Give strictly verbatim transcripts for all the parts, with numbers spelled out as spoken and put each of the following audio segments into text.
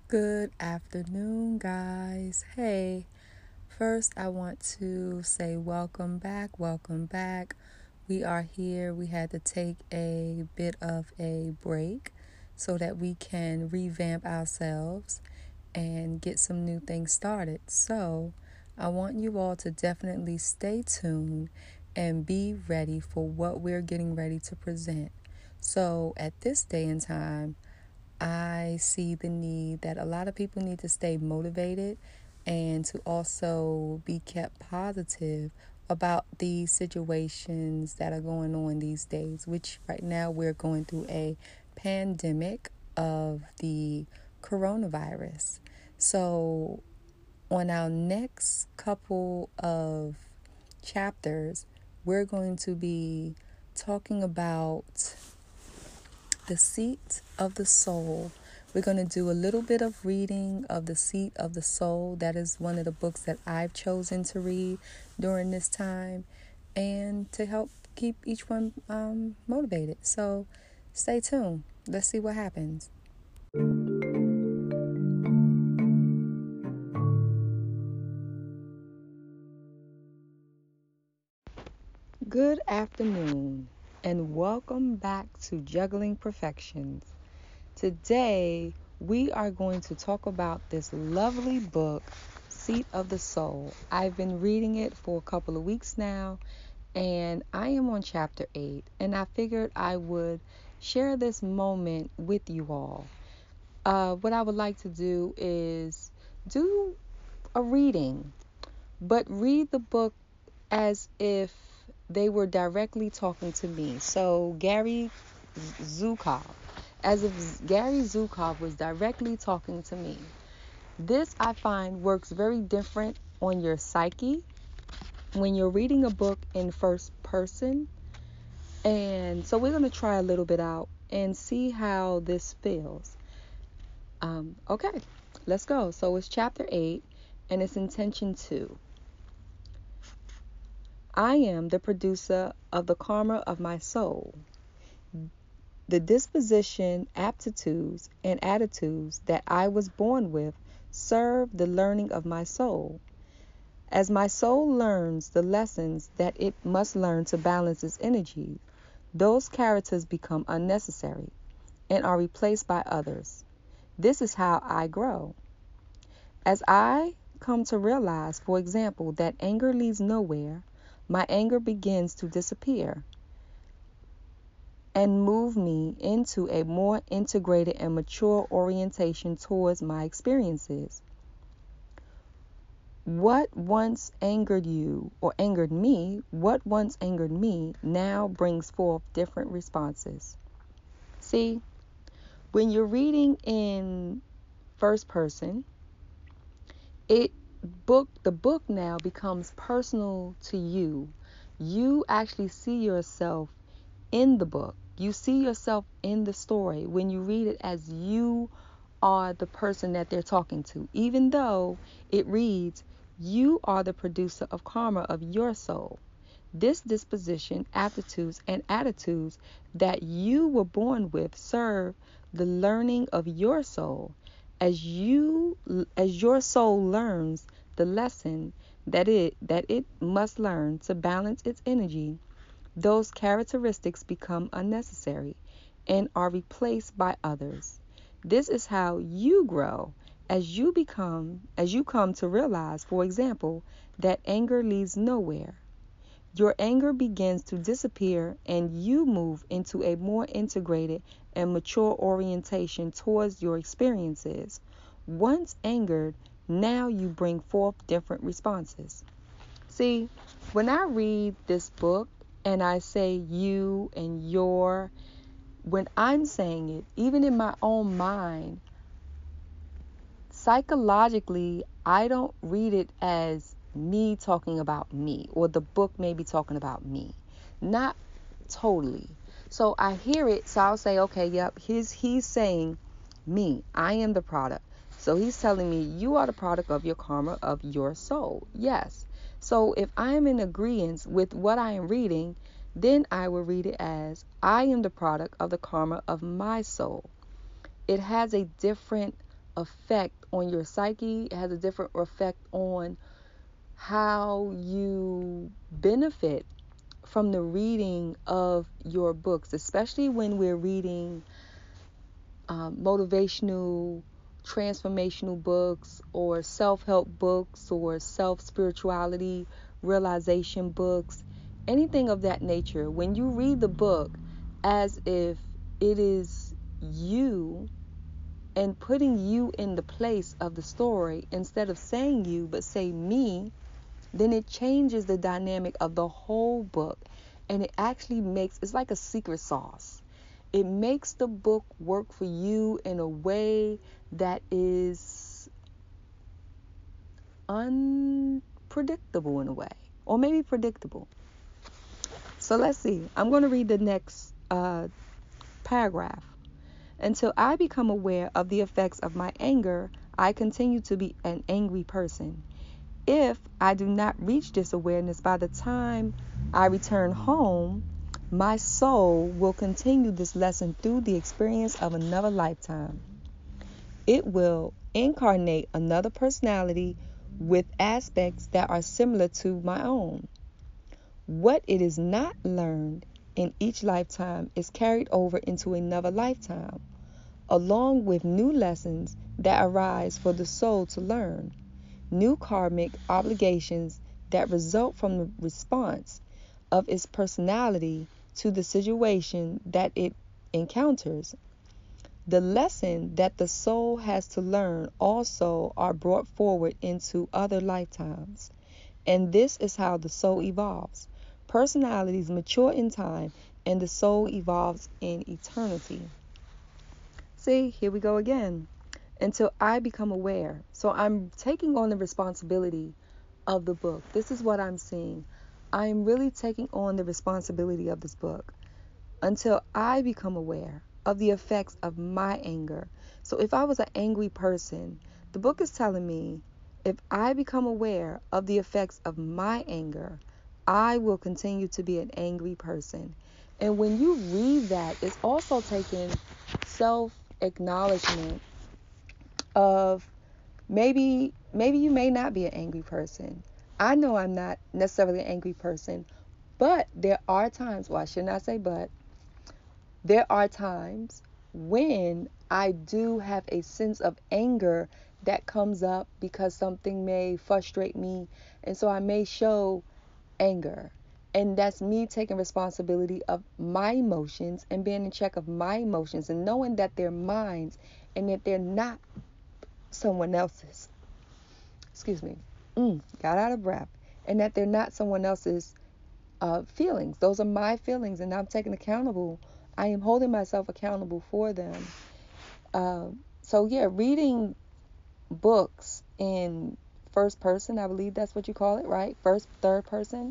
Good afternoon, guys. Hey, first I want to say welcome back, welcome back. We are here. We had to take a bit of a break so that we can revamp ourselves and get some new things started. So, I want you all to definitely stay tuned and be ready for what we're getting ready to present. So, at this day and time, I see the need that a lot of people need to stay motivated and to also be kept positive about the situations that are going on these days, which right now we're going through a pandemic of the coronavirus. So, on our next couple of chapters, we're going to be talking about the Seat of the Soul. We're going to do a little bit of reading of the Seat of the Soul. That is one of the books that I've chosen to read during this time and to help keep each one um, motivated. So stay tuned. Let's see what happens. Good afternoon and welcome back to Juggling Perfections. Today, we are going to talk about this lovely book, Seat of the Soul. I've been reading it for a couple of weeks now, and I am on chapter eight, and I figured I would share this moment with you all. Uh, what I would like to do is do a reading, but read the book as if they were directly talking to me. So, Gary Zukav, as if Gary Zukav was directly talking to me. This, I find, works very different on your psyche when you're reading a book in first person. And so we're going to try a little bit out and see how this feels. Um, okay, let's go. So it's chapter eight, and it's intention two. I am the producer of the karma of my soul. The disposition, aptitudes, and attitudes that I was born with serve the learning of my soul. As my soul learns the lessons that it must learn to balance its energy, those characters become unnecessary and are replaced by others. This is how I grow. As I come to realize, for example, that anger leads nowhere, my anger begins to disappear and move me into a more integrated and mature orientation towards my experiences. What once angered you or angered me, what once angered me now brings forth different responses. See, when you're reading in first person, it book the book now becomes personal to you. You actually see yourself in the book. You see yourself in the story when you read it as you are the person that they're talking to, even though it reads, you are the producer of karma of your soul. This disposition, aptitudes, and attitudes that you were born with serve the learning of your soul. As you, as your soul learns the lesson that it that it must learn to balance its energy, those characteristics become unnecessary and are replaced by others. This is how you grow as you become, as you come to realize, for example, that anger leads nowhere. Your anger begins to disappear and you move into a more integrated and mature orientation towards your experiences. Once angered, now you bring forth different responses. See, when I read this book and I say you and your, when I'm saying it, even in my own mind, psychologically, I don't read it as me talking about me or the book maybe talking about me. Not totally. So I hear it, so I'll say, okay, yep, he's, he's saying me. I am the product. So he's telling me you are the product of your karma of your soul. Yes. So if I'm in agreement with what I am reading, then I will read it as I am the product of the karma of my soul. It has a different effect on your psyche. It has a different effect on how you benefit from the reading of your books, especially when we're reading um, motivational, transformational books, or self-help books, or self-spirituality realization books, anything of that nature. When you read the book as if it is you and putting you in the place of the story, instead of saying you but say me, then it changes the dynamic of the whole book, and it actually makes, it's like a secret sauce. It makes the book work for you in a way that is unpredictable in a way, or maybe predictable. So let's see. I'm going to read the next uh, paragraph. Until I become aware of the effects of my anger, I continue to be an angry person. If I do not reach this awareness by the time I return home, my soul will continue this lesson through the experience of another lifetime. It will incarnate another personality with aspects that are similar to my own. What it is not learned in each lifetime is carried over into another lifetime, along with new lessons that arise for the soul to learn, new karmic obligations that result from the response of its personality to the situation that it encounters. The lesson that the soul has to learn also are brought forward into other lifetimes. And this is how the soul evolves. Personalities mature in time, and the soul evolves in eternity. See, here we go again. Until I become aware. So I'm taking on the responsibility of the book. This is what I'm seeing. I am really taking on the responsibility of this book until I become aware of the effects of my anger. So if I was an angry person, the book is telling me, if I become aware of the effects of my anger, I will continue to be an angry person. And when you read that, it's also taking self-acknowledgement of maybe maybe you may not be an angry person. I know I'm not necessarily an angry person, but there are times, well, I should not say but, there are times when I do have a sense of anger that comes up because something may frustrate me, and so I may show anger. And that's me taking responsibility of my emotions and being in check of my emotions and knowing that they're mine and that they're not someone else's. Excuse me. Mm, got out of breath. And that they're not someone else's uh, feelings. Those are my feelings, and I'm taking accountable. I am holding myself accountable for them. Uh, so yeah, reading books in first person, I believe that's what you call it, right? First, third person.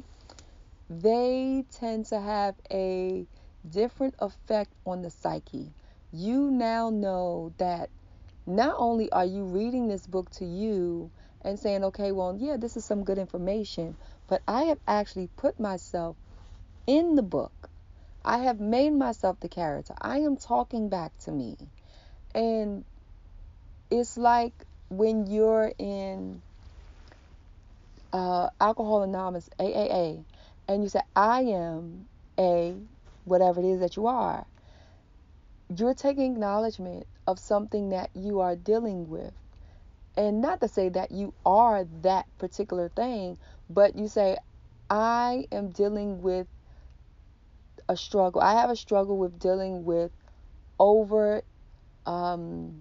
They tend to have a different effect on the psyche. You now know that not only are you reading this book to you and saying, okay, well, yeah, this is some good information, but I have actually put myself in the book. I have made myself the character. I am talking back to me. And it's like when you're in uh, Alcohol Anonymous, A A A, and you say, I am a whatever it is that you are. You're taking acknowledgement of something that you are dealing with. And not to say that you are that particular thing, but you say, I am dealing with a struggle. I have a struggle with dealing with over um,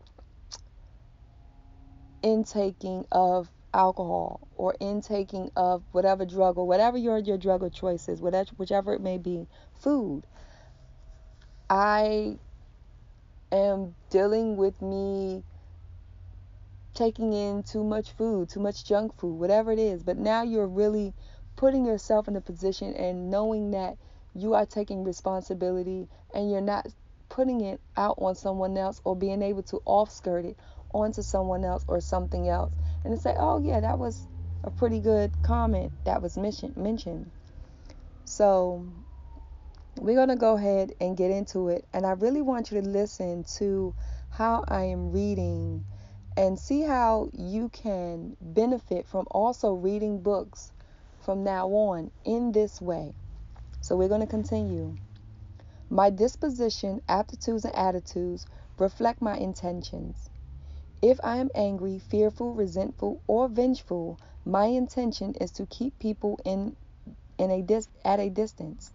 intaking of alcohol or intaking of whatever drug or whatever your your drug of choice is, whatever, whichever it may be, food. I am dealing with me taking in too much food, too much junk food, whatever it is. But now you're really putting yourself in a position and knowing that you are taking responsibility and you're not putting it out on someone else or being able to off-skirt it onto someone else or something else. And to say, oh yeah, that was a pretty good comment that was mentioned. So we're going to go ahead and get into it. And I really want you to listen to how I am reading, and see how you can benefit from also reading books from now on in this way. So we're going to continue. My disposition, aptitudes, and attitudes reflect my intentions. If I am angry, fearful, resentful, or vengeful, my intention is to keep people in, in a dis- at a distance.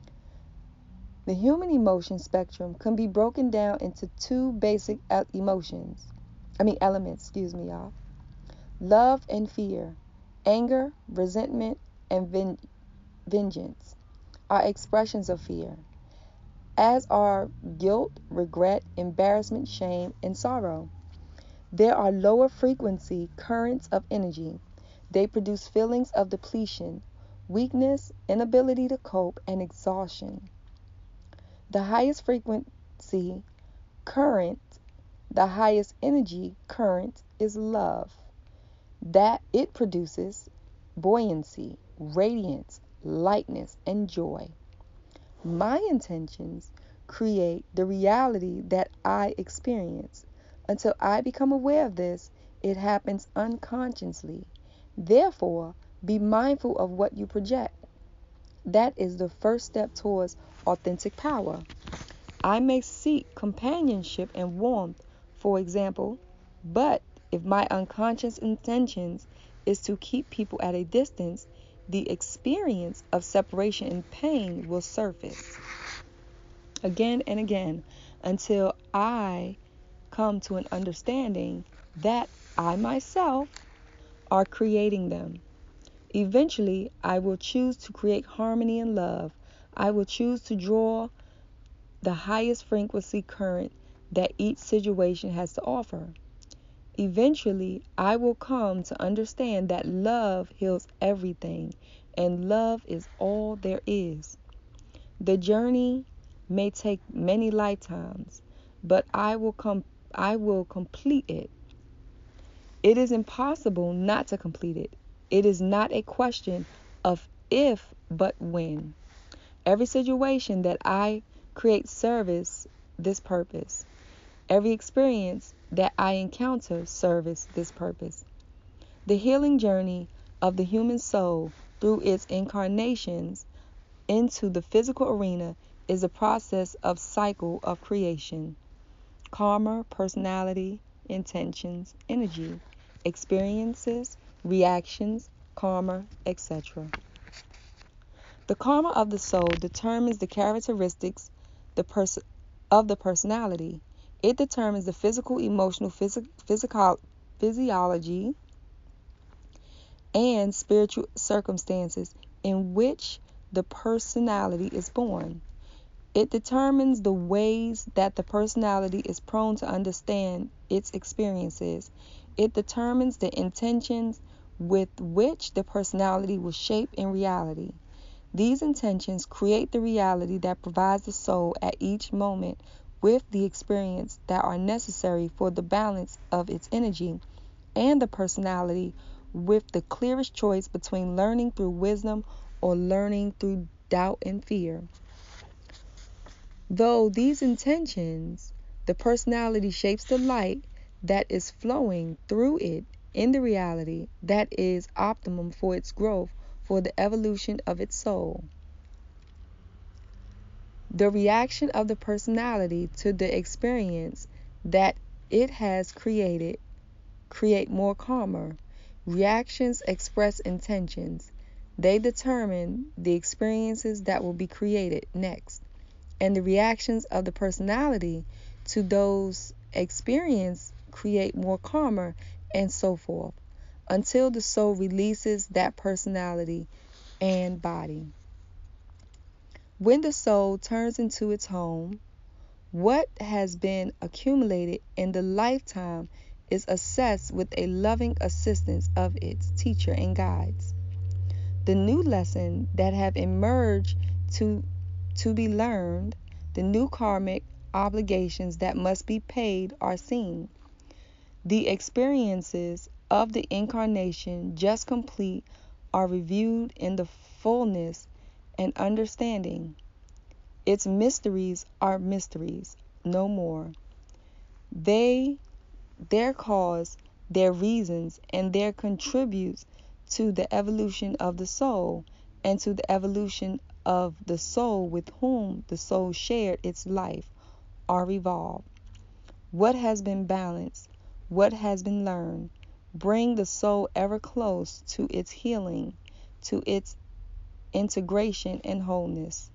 The human emotion spectrum can be broken down into two basic emotions. I mean elements, excuse me, y'all. Love and fear, anger, resentment, and ven- vengeance are expressions of fear, as are guilt, regret, embarrassment, shame, and sorrow. There are lower frequency currents of energy. They produce feelings of depletion, weakness, inability to cope, and exhaustion. The highest frequency current, the highest energy current is love. That it produces buoyancy, radiance, lightness, and joy. My intentions create the reality that I experience. Until I become aware of this, it happens unconsciously. Therefore, be mindful of what you project. That is the first step towards authentic power. I may seek companionship and warmth, for example, but if my unconscious intentions is to keep people at a distance, the experience of separation and pain will surface again and again until I come to an understanding that I myself are creating them. Eventually, I will choose to create harmony and love. I will choose to draw the highest frequency current that each situation has to offer. Eventually, I will come to understand that love heals everything, and love is all there is. The journey may take many lifetimes, but I will come I will complete it. It is impossible not to complete it. It is not a question of if, but when. Every situation that I create serves this purpose. Every experience that I encounter serves this purpose. The healing journey of the human soul through its incarnations into the physical arena is a process of cycle of creation. Karma, personality, intentions, energy, experiences, reactions, karma, et cetera. The karma of the soul determines the characteristics the pers- of the personality. It determines the physical, emotional, phys- physical, physiology, and spiritual circumstances in which the personality is born. It determines the ways that the personality is prone to understand its experiences. It determines the intentions with which the personality will shape in reality. These intentions create the reality that provides the soul at each moment with the experience that are necessary for the balance of its energy, and the personality with the clearest choice between learning through wisdom or learning through doubt and fear. Though these intentions, the personality shapes the light that is flowing through it in the reality that is optimum for its growth, for the evolution of its soul. The reaction of the personality to the experience that it has created create more karma. Reactions express intentions. They determine the experiences that will be created next. And the reactions of the personality to those experiences create more karma, and so forth, until the soul releases that personality and body. When the soul turns into its home, what has been accumulated in the lifetime is assessed with a loving assistance of its teacher and guides. The new lesson that have emerged to to be learned, the new karmic obligations that must be paid are seen. The experiences of the incarnation just complete are reviewed in the fullness and understanding. Its mysteries are mysteries, no more. They, their cause, their reasons, and their contributes to the evolution of the soul and to the evolution of the soul with whom the soul shared its life are evolved. What has been balanced, what has been learned, bring the soul ever close to its healing, to its integration and wholeness.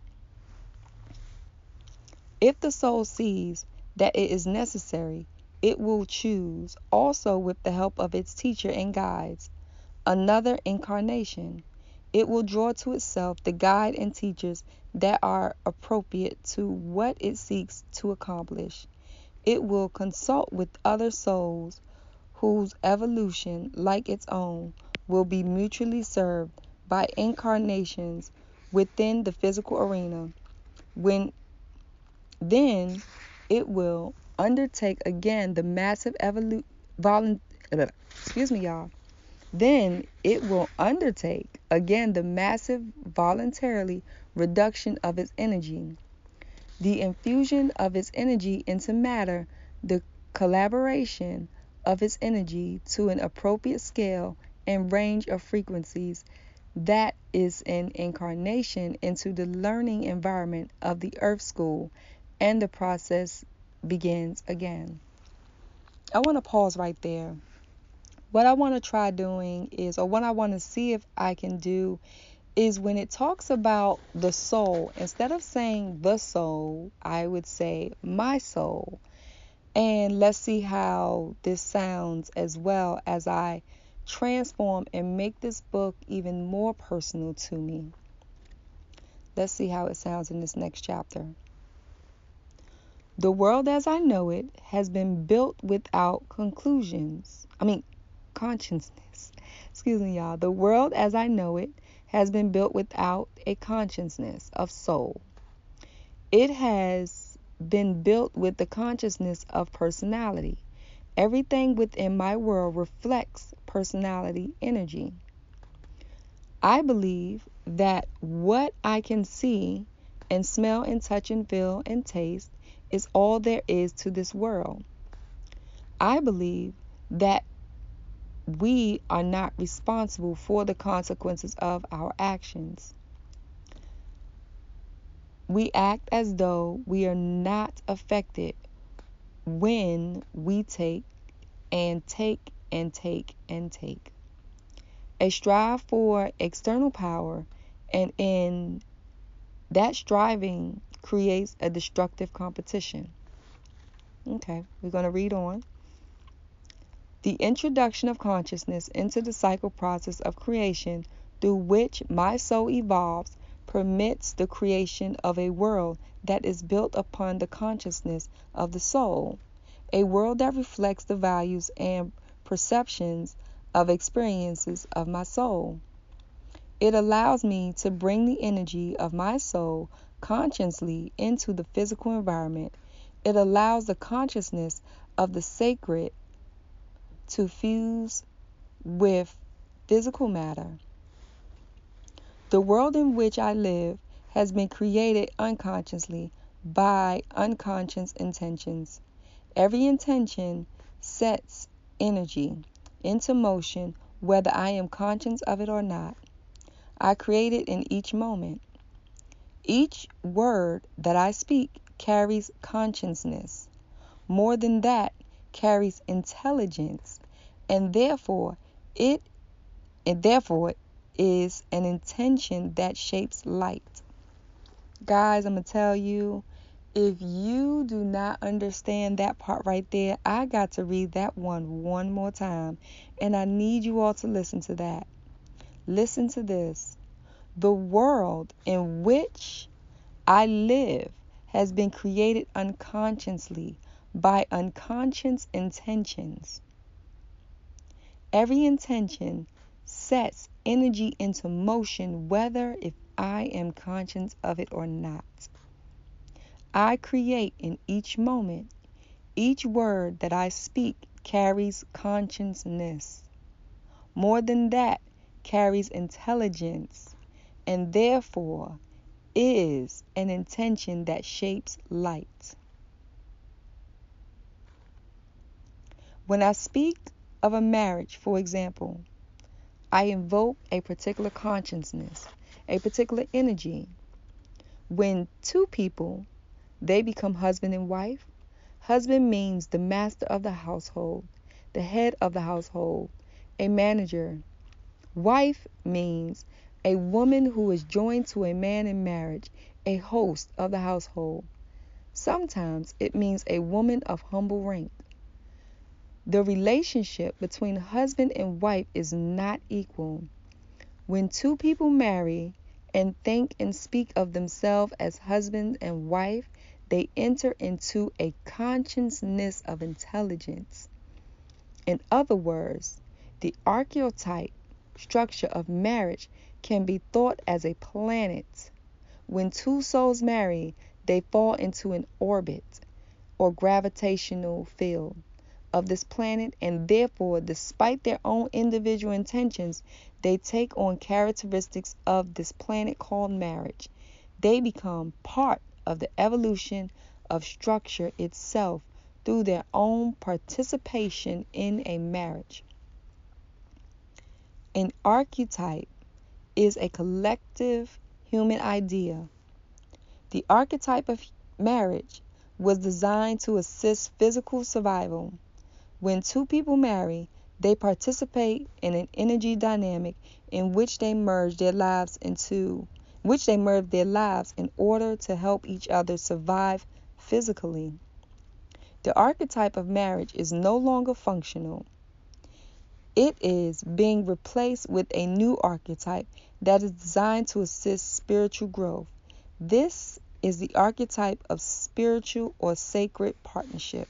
If the soul sees that it is necessary, it will choose, also with the help of its teacher and guides, another incarnation. It will draw to itself the guide and teachers that are appropriate to what it seeks to accomplish. It will consult with other souls whose evolution, like its own, will be mutually served by incarnations within the physical arena. When then it will undertake again the massive evolu- volun- excuse me, y'all. Then it will undertake again the massive voluntarily reduction of its energy, the infusion of its energy into matter, the collaboration of its energy to an appropriate scale and range of frequencies. That is an incarnation into the learning environment of the Earth School, and the process begins again. I want to pause right there. What I want to try doing is, or what I want to see if I can do, is when it talks about the soul, instead of saying the soul, I would say my soul. And let's see how this sounds as well as I transform and make this book even more personal to me. Let's see how it sounds in this next chapter. The world as I know it has been built without conclusions. I mean, consciousness. Excuse me, y'all. The world as I know it has been built without a consciousness of soul. It has been built with the consciousness of personality. Everything within my world reflects personality energy. I believe that what I can see and smell and touch and feel and taste is all there is to this world. I believe that we are not responsible for the consequences of our actions. We act as though we are not affected when we take and take and take and take. A strive for external power, and in that striving creates a destructive competition. Okay, we're going to read on. The introduction of consciousness into the cycle process of creation through which my soul evolves permits the creation of a world that is built upon the consciousness of the soul, a world that reflects the values and perceptions of experiences of my soul. It allows me to bring the energy of my soul consciously into the physical environment. It allows the consciousness of the sacred to fuse with physical matter. The world in which I live has been created unconsciously by unconscious intentions. Every intention sets energy into motion, whether I am conscious of it or not. I create it in each moment. Each word that I speak carries consciousness. More than that, carries intelligence, and therefore it and therefore is an intention that shapes light. Guys, I'm gonna tell you, if you do not understand that part right there, I got to read that one one more time, and I need you all to listen to that. Listen to this. The world in which I live has been created unconsciously by unconscious intentions. Every intention sets energy into motion, whether if I am conscious of it or not. I create in each moment. Each word that I speak carries consciousness. More than that, carries intelligence, and therefore is an intention that shapes light. When I speak of a marriage, for example, I invoke a particular consciousness, a particular energy. When two people, they become husband and wife. Husband means the master of the household, the head of the household, a manager. Wife means a woman who is joined to a man in marriage, a host of the household. Sometimes it means a woman of humble rank. The relationship between husband and wife is not equal. When two people marry and think and speak of themselves as husband and wife, they enter into a consciousness of intelligence. In other words, the archetype structure of marriage can be thought as a planet. When two souls marry, they fall into an orbit or gravitational field of this planet, and therefore, despite their own individual intentions, they take on characteristics of this planet called marriage. They become part of the evolution of structure itself through their own participation in a marriage. An archetype is a collective human idea. The archetype of marriage was designed to assist physical survival. When two people marry, they participate in an energy dynamic in which they merge their lives into which they merge their lives in order to help each other survive physically. The archetype of marriage is no longer functional. It is being replaced with a new archetype that is designed to assist spiritual growth. This is the archetype of spiritual or sacred partnership.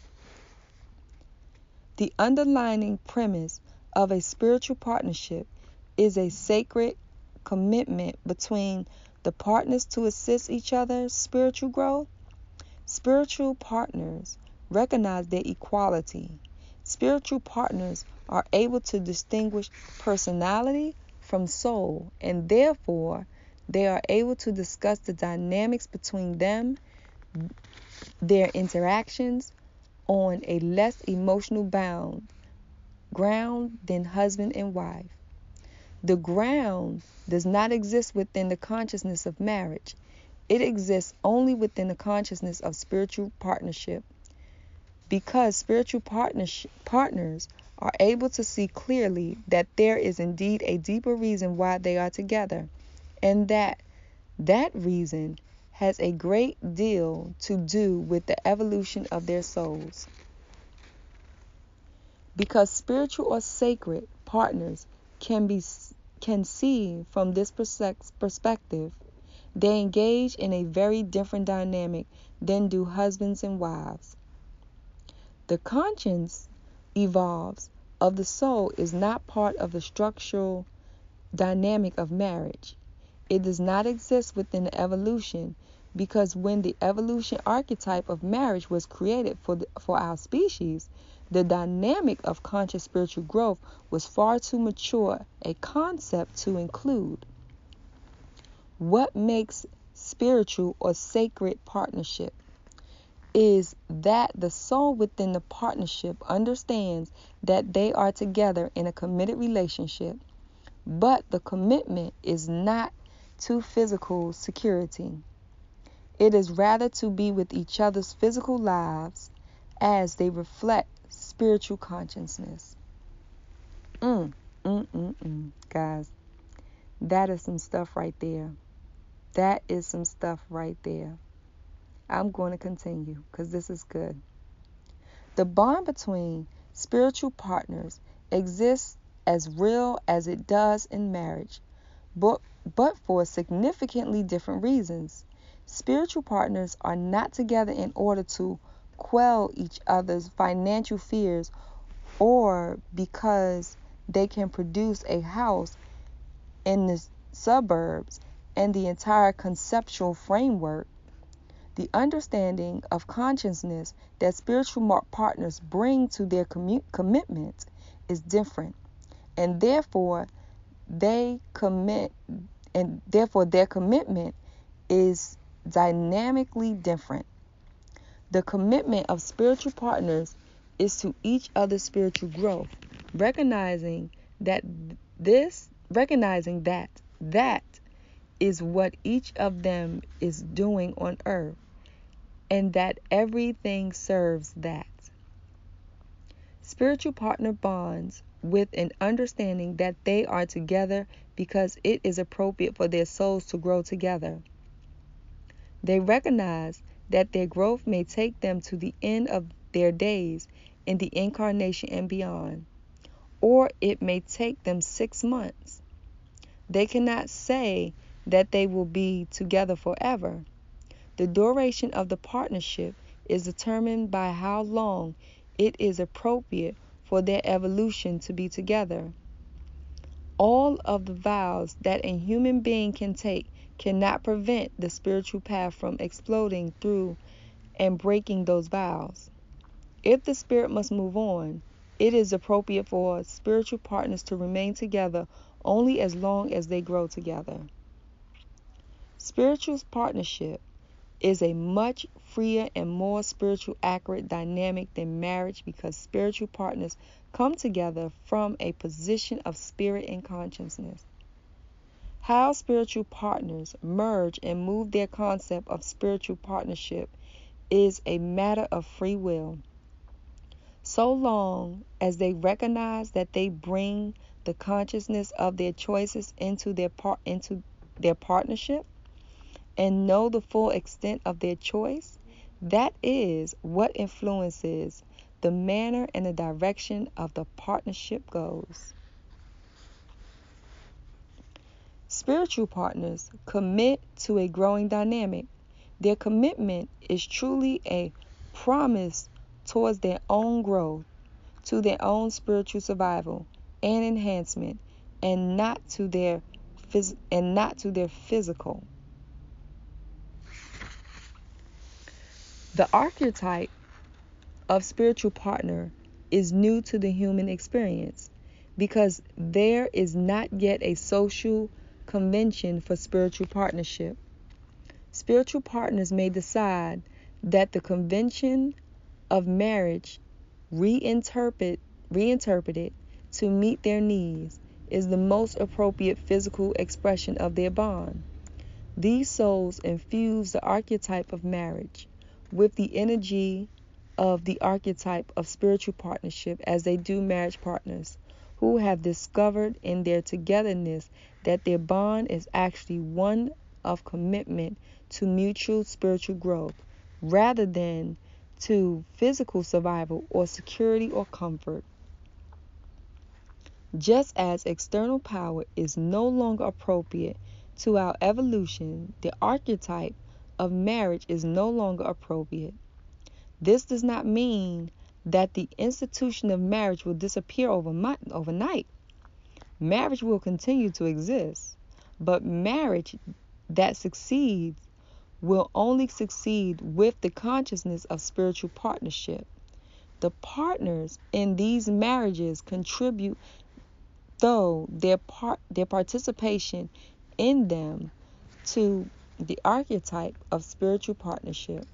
The underlying premise of a spiritual partnership is a sacred commitment between the partners to assist each other's spiritual growth. Spiritual partners recognize their equality. Spiritual partners are able to distinguish personality from soul, and therefore they are able to discuss the dynamics between them, their interactions, on a less emotional bound ground than husband and wife. The ground does not exist within the consciousness of marriage. It exists only within the consciousness of spiritual partnership. Because spiritual partners partners are able to see clearly that there is indeed a deeper reason why they are together, and that that reason has a great deal to do with the evolution of their souls. Because spiritual or sacred partners can be can see from this perspective, they engage in a very different dynamic than do husbands and wives. The conscience evolves of the soul is not part of the structural dynamic of marriage. It does not exist within the evolution, because when the evolution archetype of marriage was created for the, for our species, the dynamic of conscious spiritual growth was far too mature a concept to include. What makes spiritual or sacred partnership is that the soul within the partnership understands that they are together in a committed relationship, but the commitment is not to physical security. It is rather to be with each other's physical lives as they reflect spiritual consciousness. Mm, mm, mm, mm. Guys, that is some stuff right there. That is some stuff right there. I'm going to continue because this is good. The bond between spiritual partners exists as real as it does in marriage, but, but for significantly different reasons. Spiritual partners are not together in order to quell each other's financial fears or because they can produce a house in the suburbs and the entire conceptual framework. The understanding of consciousness that spiritual partners bring to their commu- commitment is different, and therefore they commit, and therefore their commitment is dynamically different. The commitment of spiritual partners is to each other's spiritual growth, recognizing that this, recognizing that that is what each of them is doing on earth, and that everything serves that. Spiritual partner bonds with an understanding that they are together because it is appropriate for their souls to grow together. They recognize that their growth may take them to the end of their days in the incarnation and beyond, or it may take them six months. They cannot say that they will be together forever. The duration of the partnership is determined by how long it is appropriate for their evolution to be together. All of the vows that a human being can take cannot prevent the spiritual path from exploding through and breaking those vows. If the spirit must move on, it is appropriate for spiritual partners to remain together only as long as they grow together. Spiritual partnership is a much freer and more spiritual accurate dynamic than marriage because spiritual partners come together from a position of spirit and consciousness. How spiritual partners merge and move their concept of spiritual partnership is a matter of free will. So long as they recognize that they bring the consciousness of their choices into their par- into their partnership and know the full extent of their choice, that is what influences the manner and the direction of the partnership goes. Spiritual partners commit to a growing dynamic. Their commitment is truly a promise towards their own growth, to their own spiritual survival and enhancement, and not to their phys- and not to their physical. The archetype of spiritual partner is new to the human experience because there is not yet a social convention for spiritual partnership. Spiritual partners may decide that the convention of marriage, reinterpret, reinterpreted to meet their needs, is the most appropriate physical expression of their bond. These souls infuse the archetype of marriage with the energy of the archetype of spiritual partnership as they do marriage partners who have discovered in their togetherness that their bond is actually one of commitment to mutual spiritual growth rather than to physical survival or security or comfort. Just as external power is no longer appropriate to our evolution, the archetype of marriage is no longer appropriate. This does not mean that the institution of marriage will disappear overnight. Marriage will continue to exist, but marriage that succeeds will only succeed with the consciousness of spiritual partnership. The partners in these marriages contribute, though their part their participation in them, to the archetype of spiritual partnership.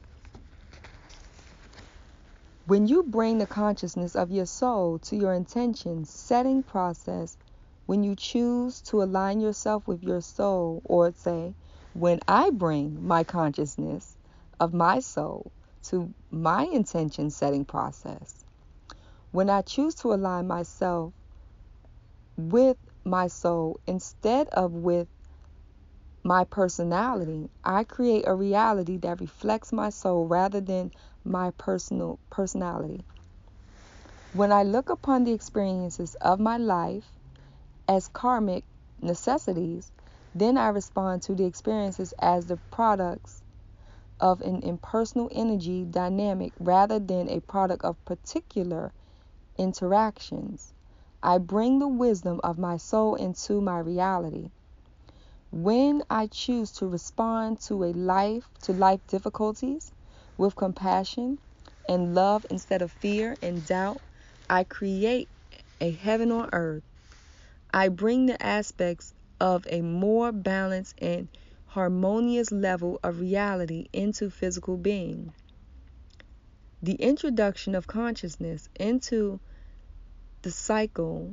When you bring the consciousness of your soul to your intention setting process, when you choose to align yourself with your soul, or say, when I bring my consciousness of my soul to my intention setting process, when I choose to align myself with my soul instead of with my personality, I create a reality that reflects my soul rather than my personal personality. When I look upon the experiences of my life as karmic necessities, then I respond to the experiences as the products of an impersonal energy dynamic rather than a product of particular interactions. I bring the wisdom of my soul into my reality. When I choose to respond to a life to life difficulties with compassion and love instead of fear and doubt, I create a heaven on earth. I bring the aspects of a more balanced and harmonious level of reality into physical being. The introduction of consciousness into the cycle,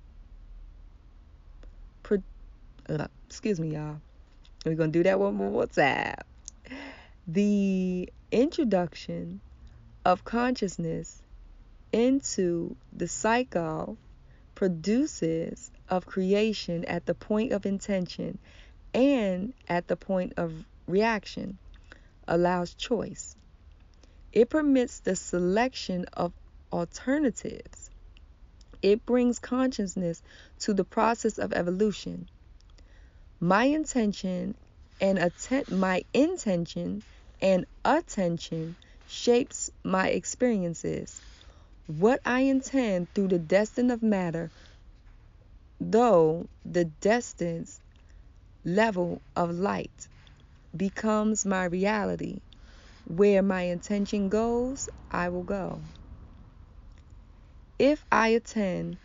pro, uh, excuse me, y'all. We're going to do that one more time. The introduction of consciousness into the cycle produces of creation at the point of intention and at the point of reaction, allows choice. It permits the selection of alternatives. It brings consciousness to the process of evolution. My intention and atten- my intention and attention shapes my experiences. What I intend through the destined of matter, though the destined level of light becomes my reality. Where my intention goes, I will go. If I attend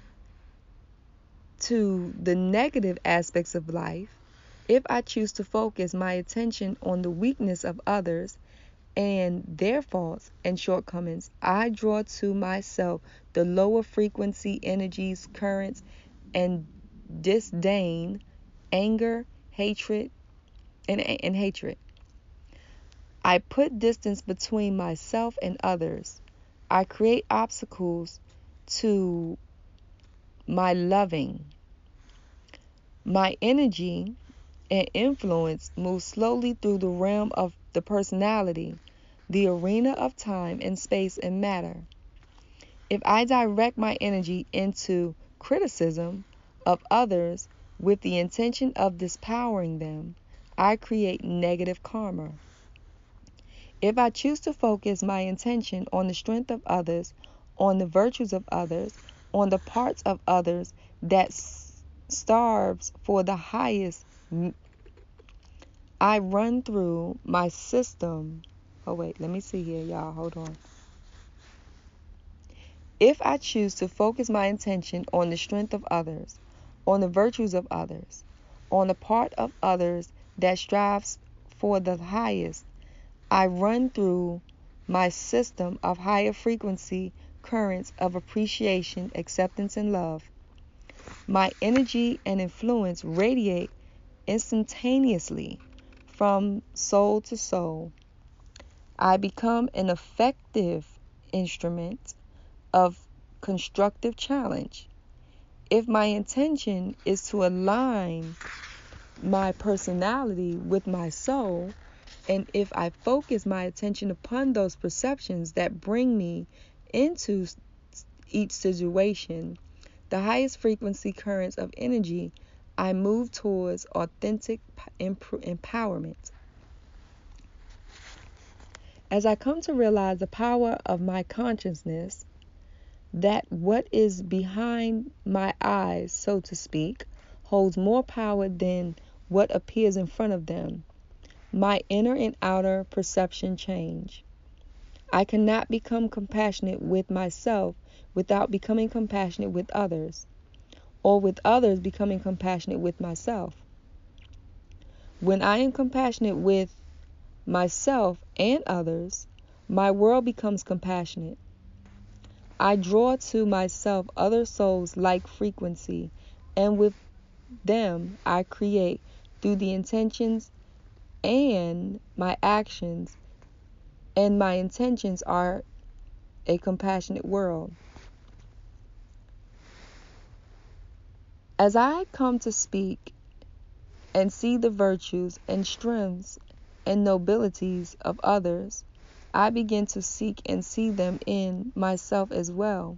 to the negative aspects of life, if I choose to focus my attention on the weakness of others and their faults and shortcomings, I draw to myself the lower frequency energies, currents, and disdain, anger, hatred, and, and hatred. I put distance between myself and others. I create obstacles to my loving. My energy and influence move slowly through the realm of the personality, the arena of time and space and matter. If I direct my energy into criticism of others with the intention of dispowering them, I create negative karma. If I choose to focus my intention on the strength of others, on the virtues of others, on the parts of others that s- starves for the highest, I run through my system. Oh, wait, let me see here, y'all. Hold on. If I choose to focus my intention on the strength of others, on the virtues of others, on the part of others that strives for the highest, I run through my system of higher frequency currents of appreciation, acceptance, and love. My energy and influence radiate instantaneously from soul to soul. I become an effective instrument of constructive challenge. If my intention is to align my personality with my soul, and if I focus my attention upon those perceptions that bring me into each situation, the highest frequency currents of energy, I move towards authentic empowerment. As I come to realize the power of my consciousness, that what is behind my eyes, so to speak, holds more power than what appears in front of them, my inner and outer perception change. I cannot become compassionate with myself without becoming compassionate with others, or with others becoming compassionate with myself. When I am compassionate with myself and others, my world becomes compassionate. I draw to myself other souls like frequency, and with them I create through the intentions and my actions, and my intentions are a compassionate world. As I come to speak and see the virtues and strengths and nobilities of others, I begin to seek and see them in myself as well.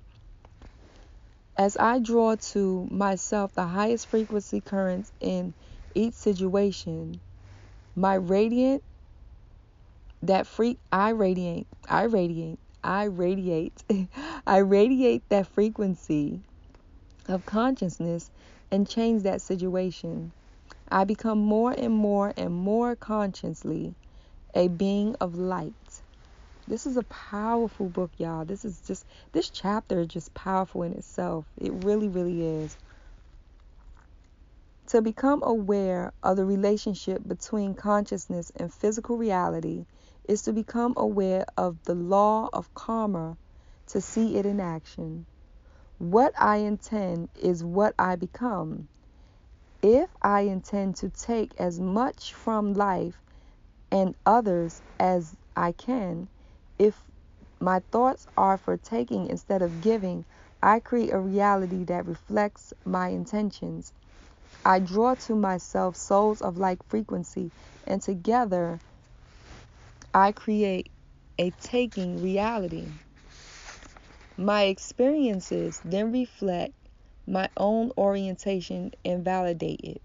As I draw to myself the highest frequency currents in each situation, my radiant, that freak, I radiate, I radiate, I radiate, I radiate that frequency of consciousness and change that situation. I become more and more and more consciously a being of light. This is a powerful book, y'all. This is just, this chapter is just powerful in itself. It really, really is. To become aware of the relationship between consciousness and physical reality is to become aware of the law of karma, to see it in action. What I intend is what I become. If I intend to take as much from life and others as I can, if my thoughts are for taking instead of giving, I create a reality that reflects my intentions. I draw to myself souls of like frequency, and together I create a taking reality. My experiences then reflect my own orientation and validate it.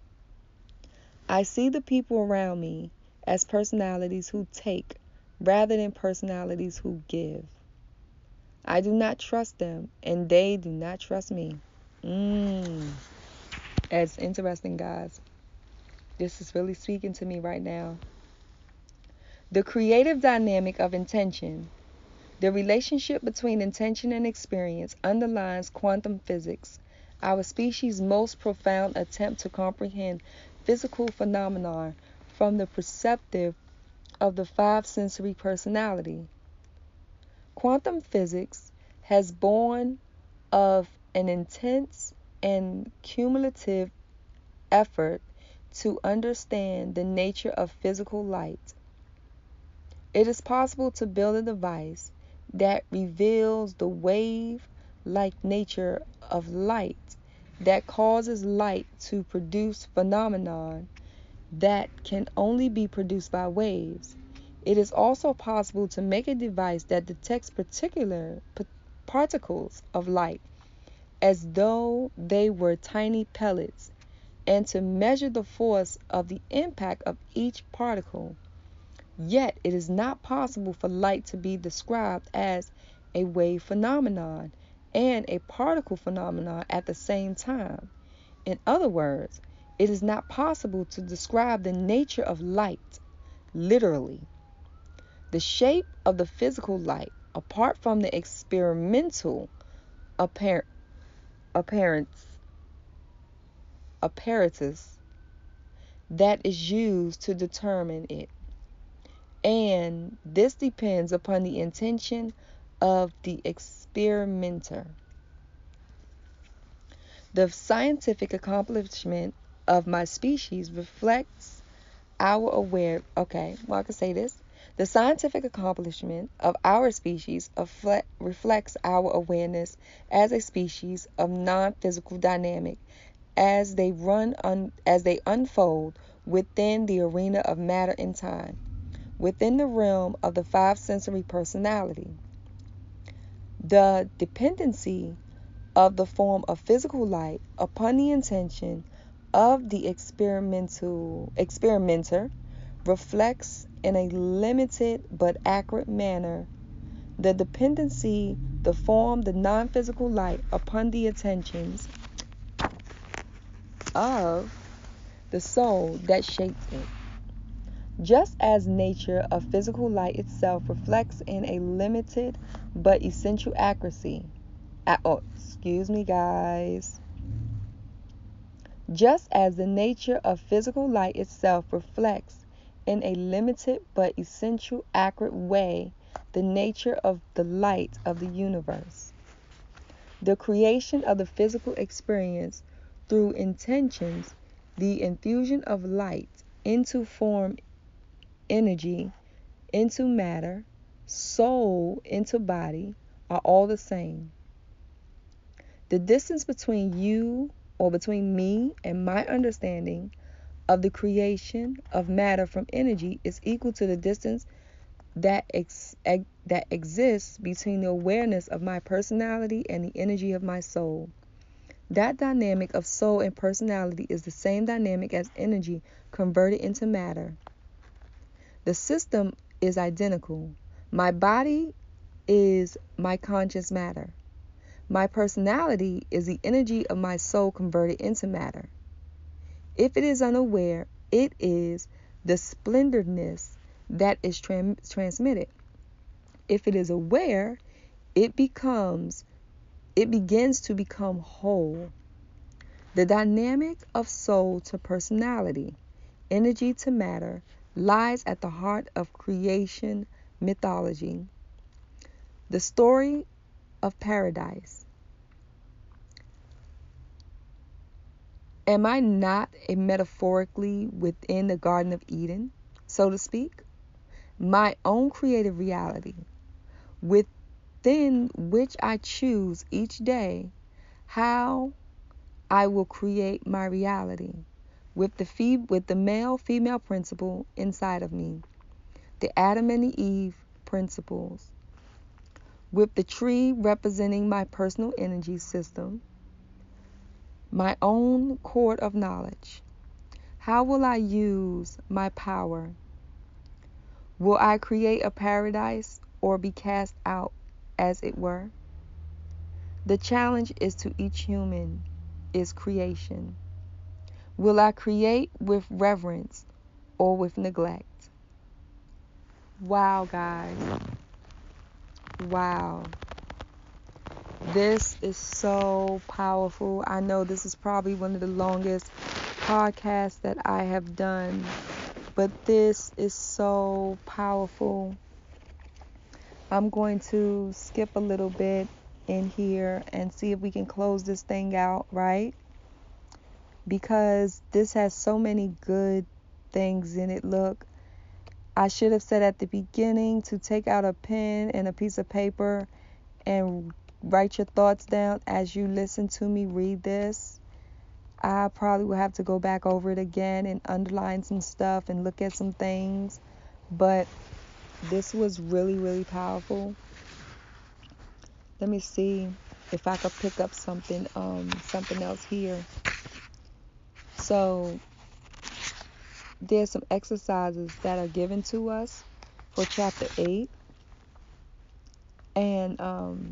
I see the people around me as personalities who take rather than personalities who give. I do not trust them, and they do not trust me. Mmm. That's interesting, guys. This is really speaking to me right now. The creative dynamic of intention. The relationship between intention and experience underlines quantum physics, our species' most profound attempt to comprehend physical phenomena from the perspective of the five-sensory personality. Quantum physics has born of an intense and cumulative effort to understand the nature of physical light. It is possible to build a device that reveals the wave-like nature of light that causes light to produce phenomena that can only be produced by waves. It is also possible to make a device that detects particular p- particles of light as though they were tiny pellets, and to measure the force of the impact of each particle. Yet it is not possible for light to be described as a wave phenomenon and a particle phenomenon at the same time. In other words, it is not possible to describe the nature of light literally. The shape of the physical light, apart from the experimental appar- appearance, apparatus that is used to determine it, and this depends upon the intention of the experimenter. The scientific accomplishment of my species reflects our aware okay well I can say this the scientific accomplishment of our species affle- reflects our awareness as a species of non-physical dynamic as they run un- as they unfold within the arena of matter and time, within the realm of the five sensory personality. The dependency of the form of physical light upon the intention of the experimental experimenter reflects in a limited but accurate manner the dependency, the form, the non-physical light upon the intentions of the soul that shapes it. Just as nature of physical light itself reflects in a limited but essential accuracy. Oh, excuse me, guys. Just as the nature of physical light itself reflects in a limited but essential accurate way the nature of the light of the universe. The creation of the physical experience through intentions, the infusion of light into form, energy into matter, soul into body, are all the same. The distance between you or between me and my understanding of the creation of matter from energy is equal to the distance that ex- ex- that exists between the awareness of my personality and the energy of my soul. That dynamic of soul and personality is the same dynamic as energy converted into matter. The system is identical. My body is my conscious matter. My personality is the energy of my soul converted into matter. If it is unaware, it is the splendidness that is tran- transmitted. If it is aware, it becomes, it begins to become whole. The dynamic of soul to personality, energy to matter, lies at the heart of creation mythology. The story of paradise. Am I not a metaphorically within the Garden of Eden, so to speak? My own creative reality, within which I choose each day how I will create my reality, with the fee- with the male-female principle inside of me, the Adam and the Eve principles, with the tree representing my personal energy system, my own court of knowledge. How will I use my power? Will I create a paradise or be cast out, as it were? The challenge is to each human is creation. Will I create with reverence or with neglect? Wow, guys. Wow. This is so powerful. I know this is probably one of the longest podcasts that I have done, but this is so powerful. I'm going to skip a little bit in here and see if we can close this thing out, right? Because this has so many good things in it. Look, I should have said at the beginning to take out a pen and a piece of paper and write your thoughts down as you listen to me read this. I probably will have to go back over it again and underline some stuff and look at some things. But this was really, really powerful. Let me see if I could pick up something, um, something else here. So there's some exercises that are given to us for chapter eight. And um,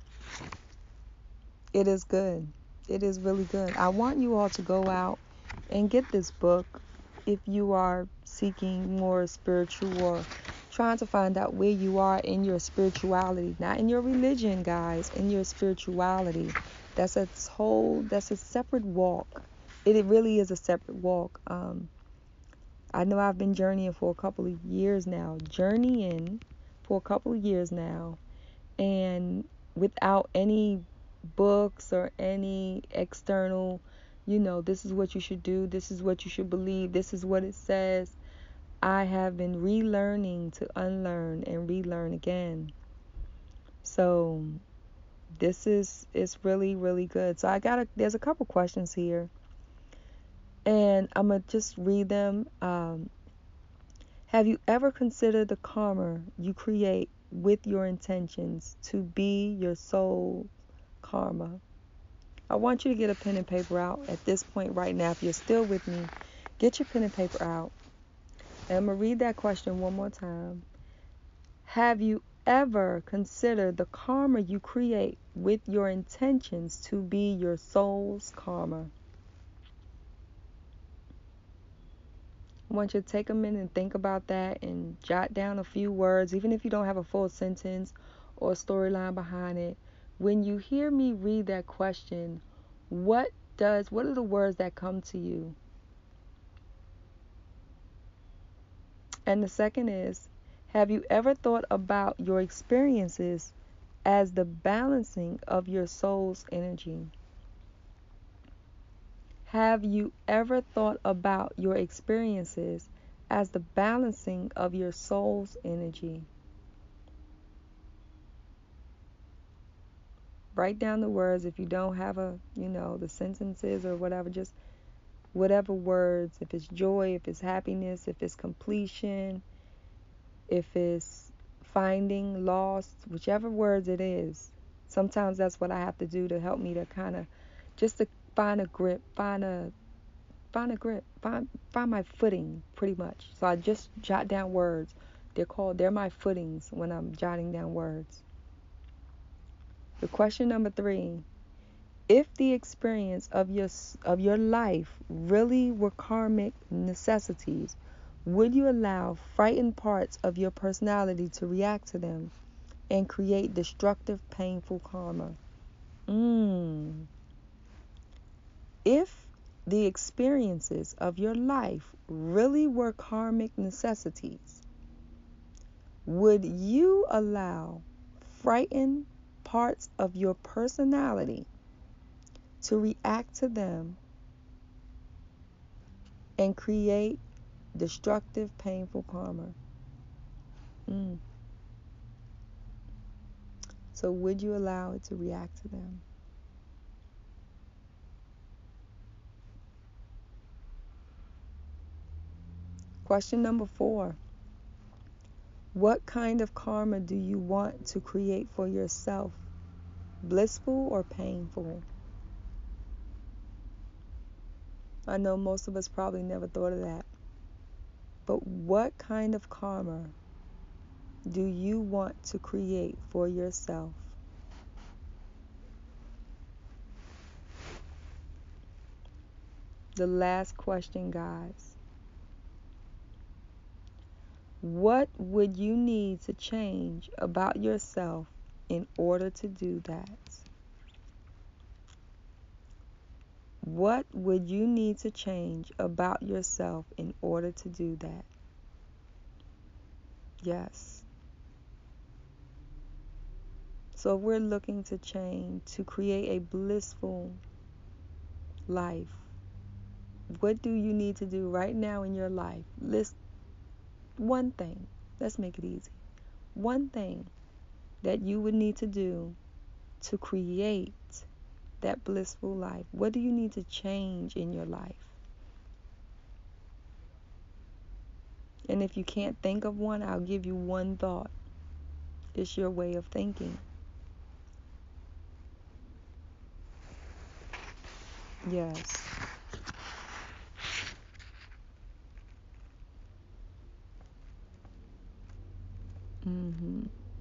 it is good. It is really good. I want you all to go out and get this book if you are seeking more spiritual or trying to find out where you are in your spirituality, not in your religion, guys, in your spirituality. That's a whole, that's a separate walk. It, it really is a separate walk. Um, I know I've been journeying for a couple of years now, journeying for a couple of years now, and without any books or any external, you know, this is what you should do, this is what you should believe, this is what it says. I have been relearning to unlearn and relearn again. So this is it's really, really good. So I got a, there's a couple questions here, and I'm gonna just read them. Um, have you ever considered the karma you create with your intentions to be your soul karma? I want you to get a pen and paper out at this point right now. If you're still with me, get your pen and paper out. And I'm going to read that question one more time. Have you ever considered the karma you create with your intentions to be your soul's karma? I want you to take a minute and think about that and jot down a few words, even if you don't have a full sentence or a storyline behind it. When you hear me read that question, what does, what are the words that come to you? And the second is, have you ever thought about your experiences as the balancing of your soul's energy? Have you ever thought about your experiences as the balancing of your soul's energy? Write down the words if you don't have a, you know, the sentences or whatever, just whatever words, if it's joy, if it's happiness, if it's completion, if it's finding, lost, whichever words it is. Sometimes that's what I have to do to help me to kind of, just to find a grip, find a, find a grip, find, find my footing, pretty much. So I just jot down words. They're called, they're my footings when I'm jotting down words. The question number three, if the experience of your of your life really were karmic necessities, would you allow frightened parts of your personality to react to them and create destructive, painful karma? Mm. If the experiences of your life really were karmic necessities, would you allow frightened parts of your personality to react to them and create destructive, painful karma? Mm. So would you allow it to react to them? Question number four. What kind of karma do you want to create for yourself? Blissful or painful? I know most of us probably never thought of that. But what kind of karma do you want to create for yourself? The last question, guys. What would you need to change about yourself in order to do that? What would you need to change about yourself in order to do that? Yes. So if we're looking to change, to create a blissful life, what do you need to do right now in your life? List one thing. Let's make it easy. One thing that you would need to do to create that blissful life. What do you need to change in your life? And if you can't think of one, I'll give you one thought. It's your way of thinking. Yes. Mm-hmm.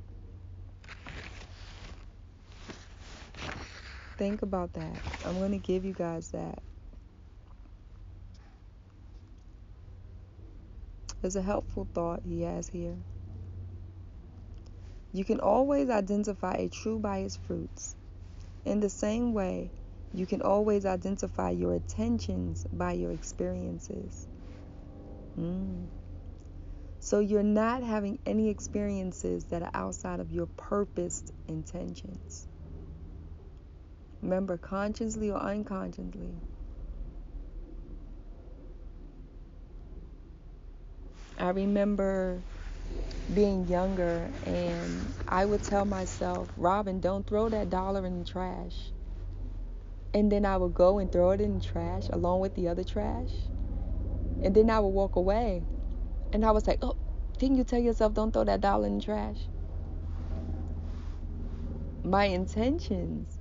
Think about that. I'm going to give you guys that. There's a helpful thought he has here. You can always identify a true by its fruits. In the same way, you can always identify your intentions by your experiences. Mm. So you're not having any experiences that are outside of your purposed intentions. Remember, consciously or unconsciously. I remember being younger and I would tell myself, Robin, don't throw that dollar in the trash. And then I would go and throw it in the trash along with the other trash. And then I would walk away. And I was like, oh, didn't you tell yourself don't throw that dollar in the trash? My intentions,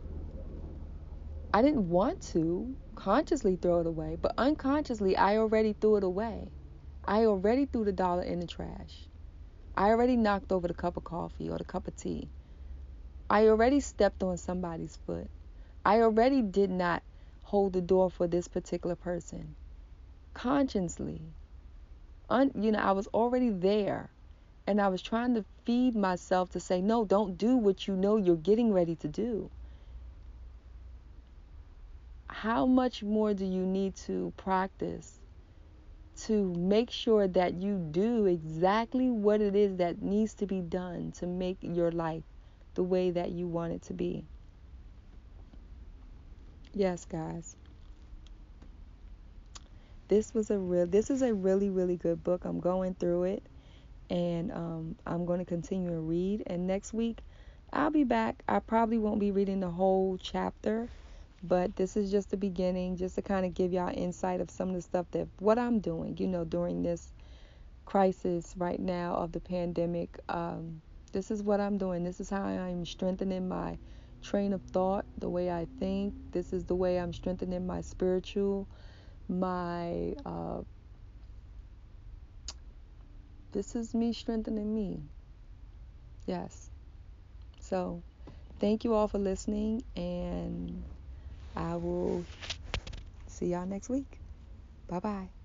I didn't want to consciously throw it away, but unconsciously I already threw it away. I already threw the dollar in the trash. I already knocked over the cup of coffee or the cup of tea. I already stepped on somebody's foot. I already did not hold the door for this particular person. Consciously. Un, you know, I was already there. And I was trying to feed myself to say, no, don't do what you know you're getting ready to do. How much more do you need to practice to make sure that you do exactly what it is that needs to be done to make your life the way that you want it to be? Yes, guys. This was a real this is a really, really good book. I'm going through it and um, I'm going to continue to read. And next week I'll be back. I probably won't be reading the whole chapter, but this is just the beginning, just to kind of give y'all insight of some of the stuff that what I'm doing, you know, during this crisis right now of the pandemic. Um, this is what I'm doing. This is how I'm strengthening my train of thought, the way I think. This is the way I'm strengthening my spiritual, my, uh, this is me strengthening me. Yes. So, thank you all for listening, and I will see y'all next week. Bye-bye.